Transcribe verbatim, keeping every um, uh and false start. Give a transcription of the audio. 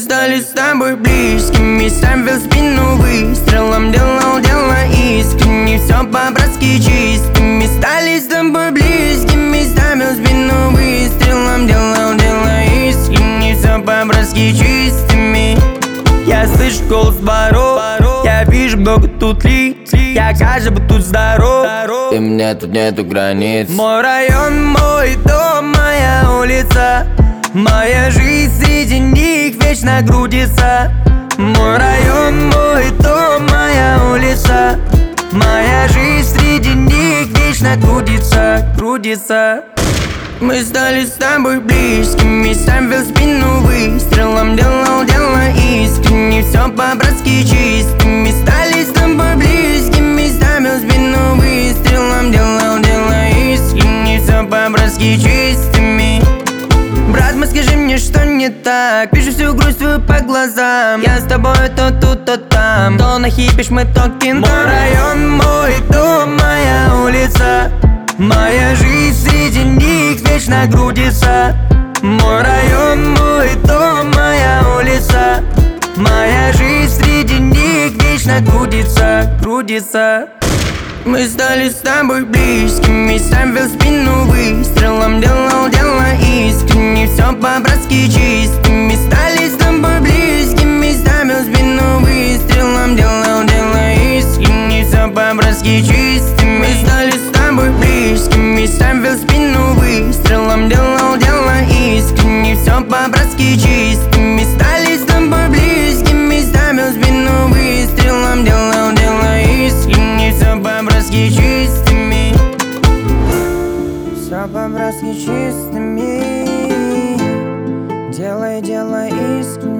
стали с тобой близкими, ставил спину выстрелом, делал дело искренне, все по-братски чистыми. Стали с тобой близкими, ставил спину выстрелом, делал дело искренне, все по-братски чистыми. Я слышу голос воров, я вижу много тут лиц, я кажется, будто тут здоров. И мне тут нету границ. Мой район, мой дом, моя улица, моя жизнь среди них вечно грудится. Мой район, мой дом, моя улица, моя жизнь среди них вечно грудится, грудится. Мы стали с тобой близкими, ставил спину выстрелом, делал дело искренне, все по-братски чистыми. Стали с тобой близкими, ставил спину выстрелом, делал дело искренне, все по-братски чистыми. Брат, мой, скажи мне, что не так, вижу всю грусть твою по глазам. Я с тобой то тут, то там, то нахипишь мы, то кино. Мой район, мой дом, моя улица, моя жизнь среди них вечно грудится. Мой район, мой дом, моя улица, моя жизнь среди них вечно грудится, грудится. Мы стали с тобой близкими, ставил спину выстрелом, делал дело искренне, все по-братски чистыми. Стали с тобой близкими, ставил спину выстрелом, делал дело искренне, все по-братски чистыми. Мы стали с тобой близкими, ставил спину выстрелом, делал дело искренне, все по-братски чистыми. Стали с тобой близкими, ставил спину выстрелом, делал дело искренне, все по-братски чистыми. Все по-братски чистыми. Делай, делай искренне.